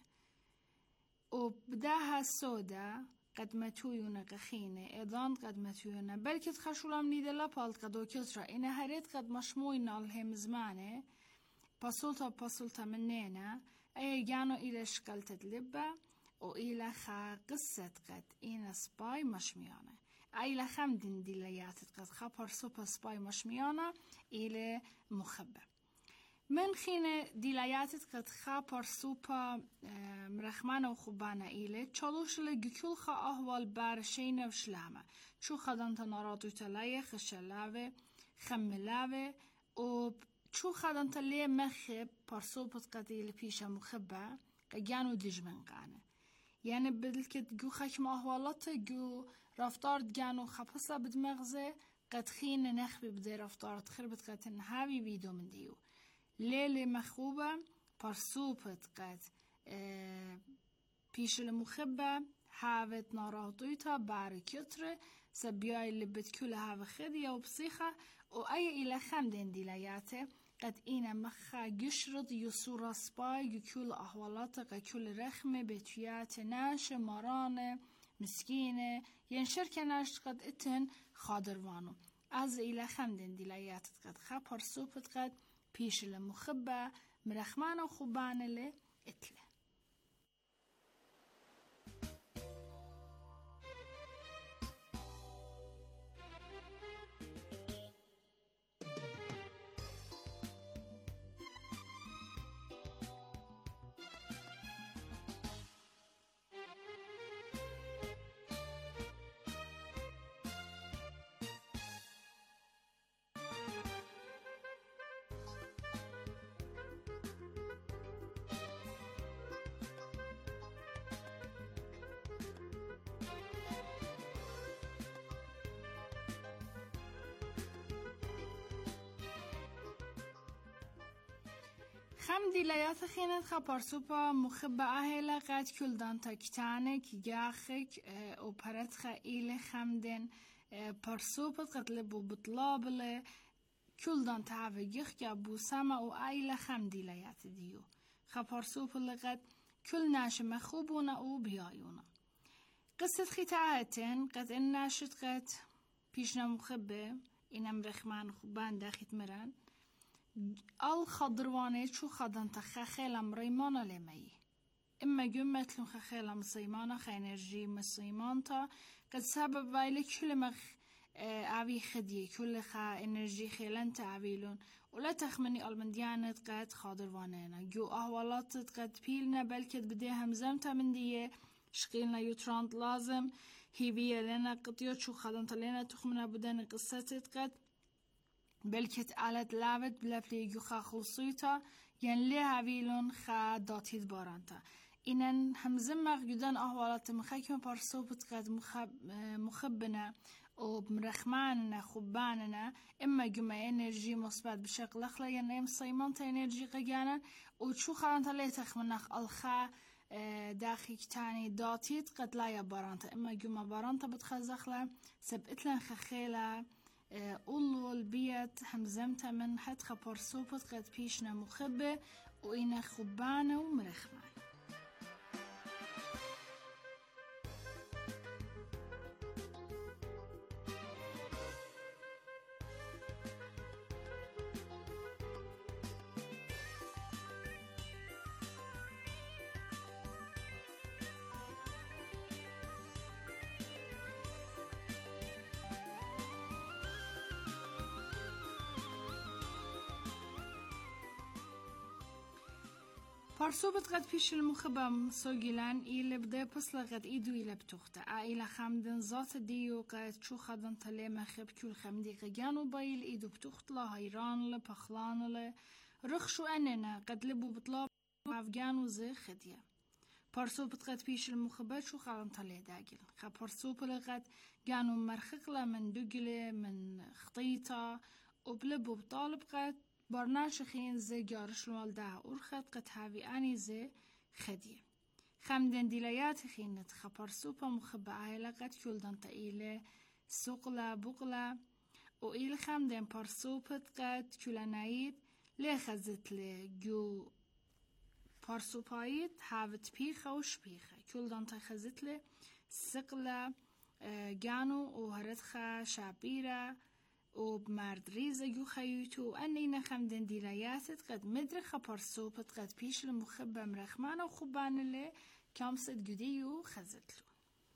وبداها السودا قد متويونا قخينة إيضان قد متويونا بلكي تخشولا من يدلا بالت قد وكترا إنا هريت قد مشموينا الهم زمانة باسولتا باسولتا منينا أي جانو إلى شكل تدلبة وإلى خا قصة قد إنا سباي مشميانة إلى خمدين ديليات قد خبر سوبا سباي مشميانة إلى مخبة من خينة ديليات قد خبر سوبا مرخمانة وخبانة إلى تشالوش لجكول خا أهوال بارشينة وشلامة شو خدان تناراتو تلاية خشلاوة خملاوة و شو خدان تلاية مخب برسوبت قد إلى بيشا مخبة قيانو دجمن قانة يعني بدلكت جو خشم أهوالات جو رفتار دجانو خبصة بدمغزة قد خينة نخبي بدي رفتار تخربت قد نهاوي بيدو من ديو ليلة مخوبة برسوبت قد اه بيش المخبة حاوت ناراضويتا بار كتر سبياي اللي بتكل هاو خدية وبصيخة وأي إلى خمدين ديلاياته قد إينا مخا جشرد يسورا سباي كل أحوالات كل رخمة بتويات ناش مرانة مسكينة ينشر كناش قد اتن خادروانو از إلى خمدين ديلايات قد خبر سوبت قد بيش المخبة مرخمانة وخبانة لي اتله خم دیلیات خینت خبر سوپا مخبه اهلا قد کل دان تاکتانه کی جاخک او پرت خیل خمدن پرسوپت قد لبو بطلابله کل دان تعوی گخ که بوسما او ایل خم دیلیات دیو خبر سوپا لقد کل ناش مخوبونا او بیایونا قصة خطاعتن قد ان ناشد قد پیشنا مخبه اینم رخمان خوبان داخت مران ال خضروانه شو خدن تخخلم ريمانا لمي اما جمتلون خخلم صيمانا خينرجي مصيمانتا قد سبب ويلك كل مخ عوي خديه كل خا انرجي خيلن تعويلون ولا تخمني المنديانت قد خضروانينا جو اهوالات قد بيلنا بلكت بديها مزمتا من ديه شقيلنا يوترانت لازم هيبيا لنا قطيوت شو خدن تلينا تخمنا بدن قصتت قد بلکت علت لعبت بلفلیگو خا خلصیتا ین لی هاویلون خا داتید بارانتا اینن همزم مغیدن احوالات مخیکم پارسوبت قد مخب مخبنا و بمرخماننا خوباننا اما جمع انرژی مثبت بشکل اخلا ین ام صیمان تا انرژی قیانا و چو خرانتا لی تخمنخ الخا داخل تاني داتید قد لا بارانتا اما جمع بارانتا بتخزخلا سبقتلن خخيلا أولو البيت همزمتا من حد خبر صوبت قد بيشنا مخبة وإنا خبانة ومرخمانة پارسوبت قد پیش المخبم سوگیلن ایل بده پس لغت ایدو ایل بتوخته ایل خمدن ذات دیو قد چو خدن تله مخب کل خمدی قیانو بایل ایدو بتوخت لا هیران ل پخلان ل رخشو اننا قد لبو بطلاب افغانو زه خدیه پارسوبت قد پیش المخبه چو خدن تله داگل خب پارسوب لغت گانو مرخق من دوگله من خطیطه وبلبو بطالب قد برناش خين زي جارش الوالده أرخد قد هاوي آني زي خديه خمدن ديلايات خينت خبر سوبا مخبعه لقد كلدن تايله سقلا بقلا و إيل خمدن پارسوبت قد كلنايد لخزت له جو پارسوبايد هاوت بيخه و شبيخه كلدن تخزت له سقلا جانو و هردخه شابيره و بمرد ریزه یو خیوتو انینا خمدن دیلایاتت قد مدرخه پارسوبت قد پیش المخبه مرخمان و خوبانله کامست گدیو خزتلو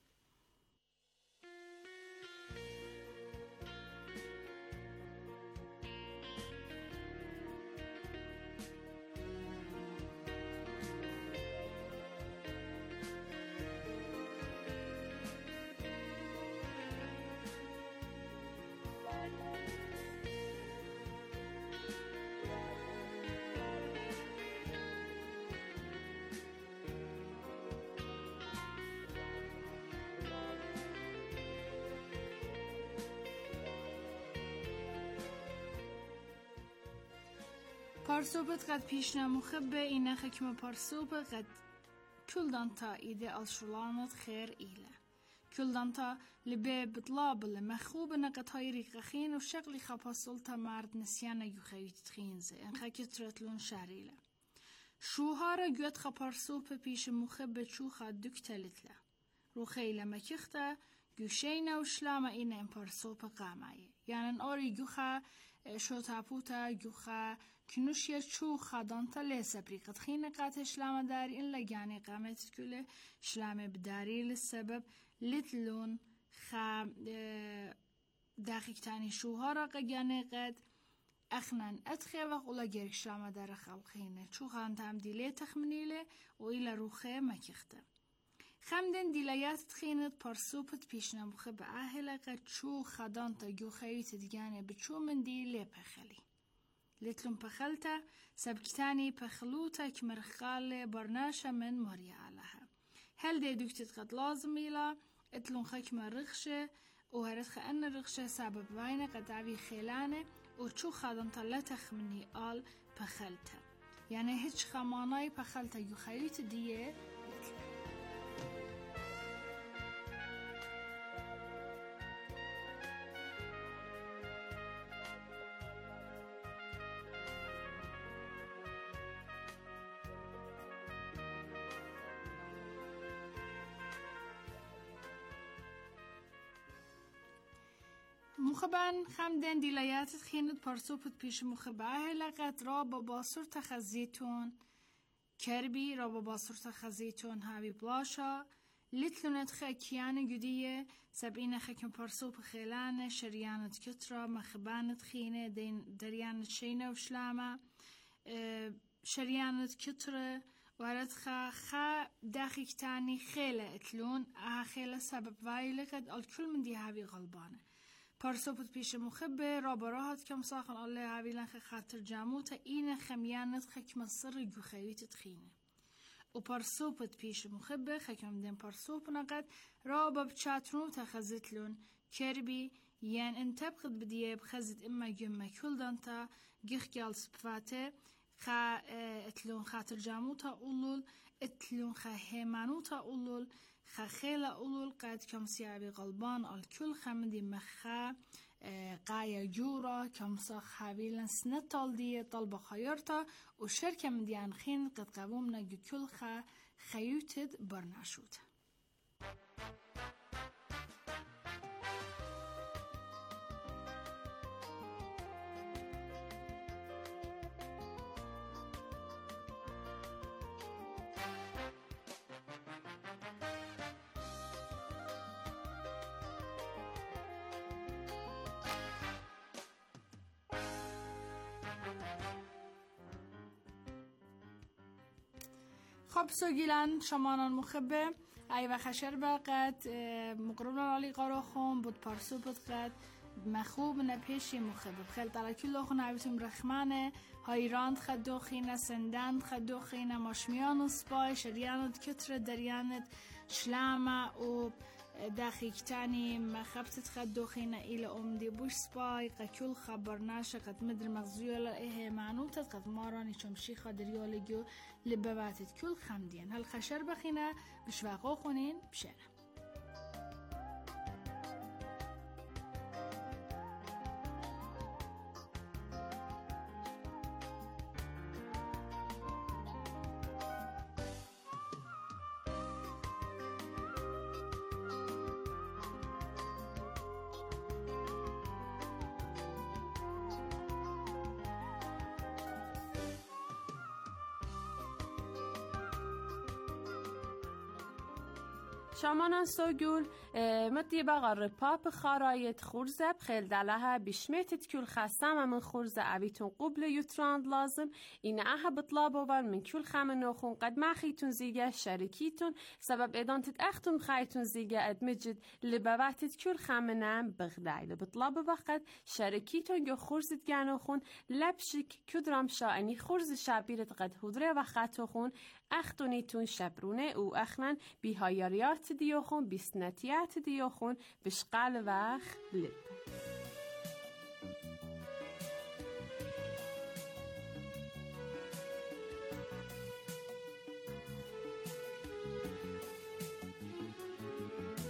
پارسوبت قد پیشنا مخبه اینا خکم پارسوبه قد کلدان تا ایده الشلانت خیر ایله کلدان تا لبه بطلاب المخوب نقد های ریقخین و شغلی خپاسل تا مرد نسیانه یو خیوت تخینزه انخا کترتلون شریله شوهارا گوت خپارسوبه پیش مخبه چوخا دکتلتله رو خیله مکخته گوشینا و شلامه اینا این پارسوبه قامایه یعنی آری گوخا شو تابوتا جوخا كنوشيا شو خدانتا ليس بريقت خين قات شلامة داري إن لجاني قامت كله شلامة بداري للسبب لتلون خا داخل تاني شو هارا قجاني قد أخنن أدخي وقولا جيرك شلامة دار خال خينه شو خان تام ديلي تخمنيله وإلى روخه ما كيخته خمدن دیلایت تخینت پارسوبت پیشنا مخب اهل قد چو خدان تا جو خیوت دیگانه بچو من دی لی پخلی لیتلون پخلتا سبکتانی پخلوتا کمرخال برناشا من ماریا علها هل دی دوکتت قد لازم ایلا اتلون خکم رخشه و هرد خان رخشه سبب وینه قد عوی خیلانه و چو خدان تا لتخمنی آل پخلتا یعنی هیچ خمانای پخلتا جو خیوت دیه مخبن خمدن دیلایت خیند پارسوبت پیش مخبه لقد را با باسور تخزیتون کربی را با باسور تخزیتون هاوی بلاشا لیتلونت خاکیان گدیه سبعین خاکم پارسوب خیلانه شریانت کترا مخبانت خینه دریانت شینه و شلامه شریانت کتره وارد خا خا داخل تاني خيلة اتلون اه خيلة سبب وايلة قد الكل من دي هاوي غلبانه پارسوبت پیش مخبه را براهات کم ساخن الله هاوی لنخ خاطر جاموتا این خمیانت خکم سر گو خیویت تخینه و پارسوبت پیش مخبه خکم دن پارسوب نقد را باب چاترون تخزت لون کربی ين انتبقت بديه بخزت اما جمع كل دانتا جيخ جال صفاته خا اتلون خاطر جاموتا أولول اتلون خا هيمانوتا أولول خا خيلا أولول قاد كم سيابي غلبان الكل خمدي مخا قايا جورا كم صاخ حاويلن سنتال دي طلبة خيارتا وشركة من ديان خين قد قومنا جو كل خا خيوتد برناشوت خب سوگیلن شمانان مخبه ای و خشر بقت مقرون علی قراخون بود پارسو بود قد مخوب نپیشی مخبه خیل ترکی لخون عبیتم رخمانه هایراند خدوخینه سندند خدوخینه ماشمیان و سپای شریاند کتر دریاند شلامه و داخيكتاني ما خبتت خدوخينا إلى أم دي بوش سباي قكل خبرناشا قد مدر مغزوية إيه معنوتت قد ماراني شمشيخة دريوليجو لبباتت كل خمدين هل خشر بخينا بشواقو خونين بشينا شامانان سوگول مدی بغر پاپ خارایت خورزه بخیل دلها بشميتت كل خاصة من خورزه عبيتون قبل يتراند لازم إن أها بطلابو بر من كل خامن نوخون قد ما خيتون زيجا شركيتون سبب إدان تتأختون خيتون زيجا أدمجد لباباتت كل خامنام بغداي لبطلابو بقد شركيتون يو خورزت جانوخون لبشك كدرام شاعني خورز شابيرت قد هدره وخاتوخون اختونیتون شبرونه او اخمن بیهایاریات دیوخون بیسنتیات دیوخون بشقال وخ لب